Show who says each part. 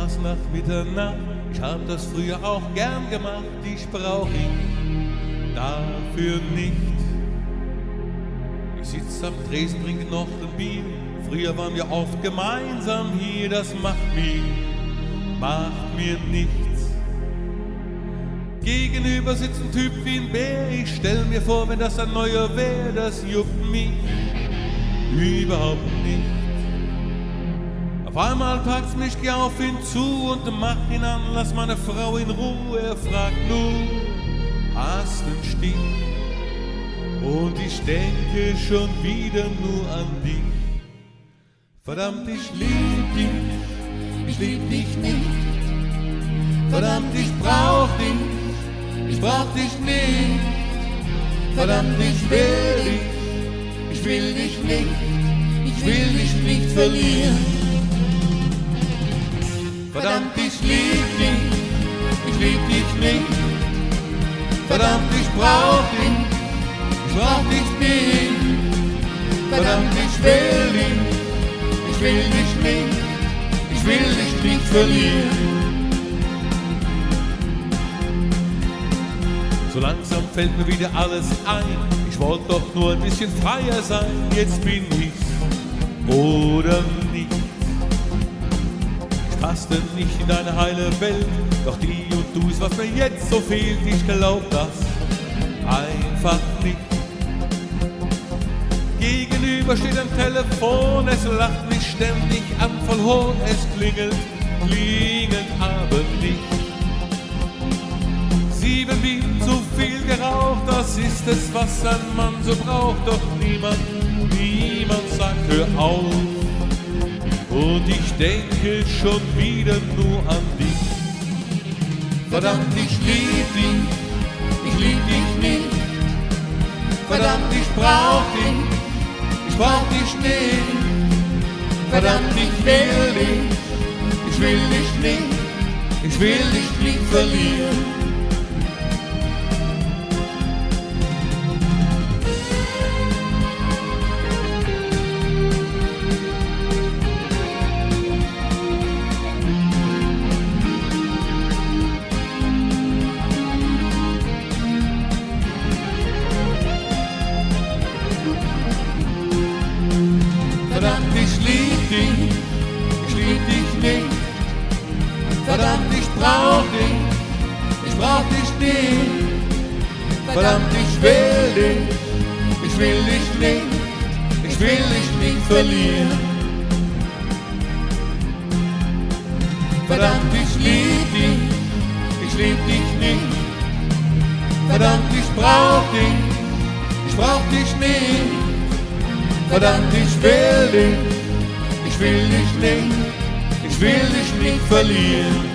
Speaker 1: Spaß nach Mitternacht, ich hab das früher auch gern gemacht, dich brauch ich dafür nicht. Ich sitz am Tresen, trinke noch ein Bier, früher waren wir oft gemeinsam hier, das macht mir nichts. Gegenüber sitzt ein Typ wie ein Bär, ich stell mir vor, wenn das ein neuer wär, das juckt mich überhaupt nicht. Auf einmal packt's mich, geh auf ihn zu und mach ihn an, lass meine Frau in Ruhe. Er fragt nur, hast einen Stich? Und ich denke schon wieder nur an dich. Verdammt, ich lieb dich nicht. Verdammt, ich brauch dich nicht. Verdammt, ich will dich nicht verlieren. Verdammt, ich lieb dich nicht. Verdammt, ich brauch dich nicht. Verdammt, ich will dich nicht verlieren. So langsam fällt mir wieder alles ein, ich wollte doch nur ein bisschen freier sein, jetzt bin ich's oder nicht. Ich passte nicht in deine heile Welt, doch die und du ist, was mir jetzt so fehlt, ich glaub das einfach nicht. Gegenüber steht ein Telefon, es lacht mich ständig an voll Hohn, es klingelt aber nicht. 7 Bier, zu viel geraucht, das ist es, was ein Mann so braucht, doch niemand sagt, hör auf. Und ich denke schon wieder nur an dich. Verdammt, ich lieb dich nicht. Verdammt, ich brauch dich nicht. Verdammt, ich will dich nicht verlieren. Verdammt, ich lieb dich nicht. Verdammt, ich brauch dich nicht. Verdammt, ich will dich nicht verlieren. Verdammt, ich lieb dich nicht. Verdammt, ich brauch dich nicht. Verdammt, ich will dich nicht verlieren.